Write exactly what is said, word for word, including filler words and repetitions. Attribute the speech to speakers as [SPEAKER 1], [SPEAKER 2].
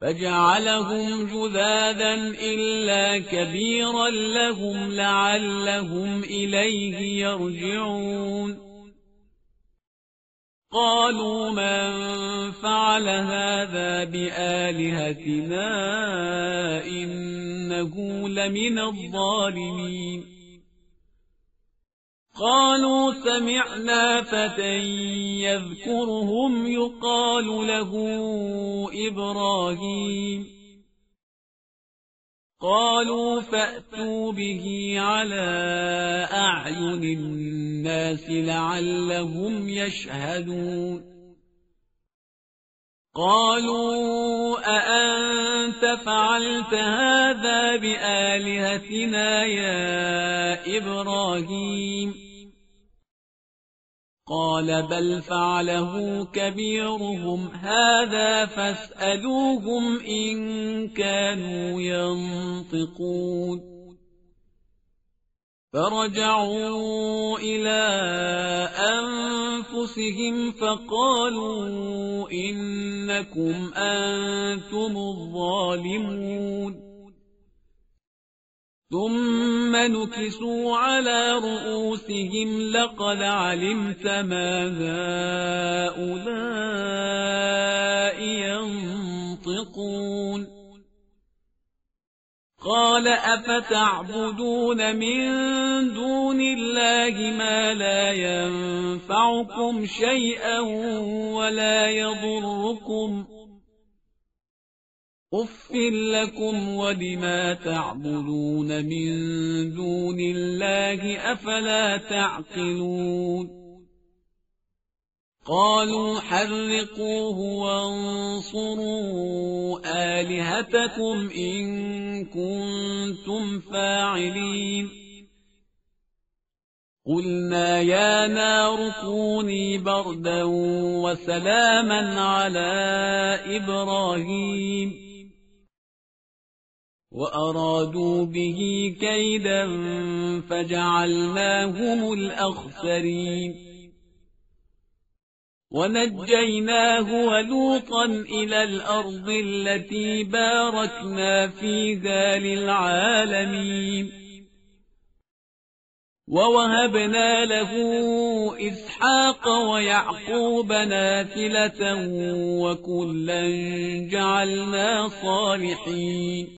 [SPEAKER 1] فجعلهم جذاذا إلا كبيرا لهم لعلهم إليه يرجعون قالوا من فعل هذا بآلهتنا إنه لمن الظالمين قالوا سمعنا فتى يذكرهم يقال له إبراهيم قالوا فأتوا به على أعين الناس لعلهم يشهدون قالوا أأنت فعلت هذا بآلهتنا يا إبراهيم قال بل فعله كبيرهم هذا فاسألوهم إن كانوا ينطقون فرجعوا إلى أنفسهم فقالوا إنكم أنتم الظالمون ثم نكسوا على رؤوسهم لقد علمت ما هؤلاء ينطقون قال أفتعبدون من دون الله ما لا ينفعكم شيئا ولا يضركم أف لكم ولما تعبدون من دون الله أفلا تعقلون قالوا حرقوه وانصروا آلهتكم إن كنتم فاعلين قلنا يا نار كوني بردا وسلاما على إبراهيم وأرادوا به كيدا فجعلناهم الأخسرين ونجيناه ولوطا إلى الأرض التي باركنا فيها للعالمين ووهبنا له إسحاق ويعقوب نافلة وكلا جعلنا صالحين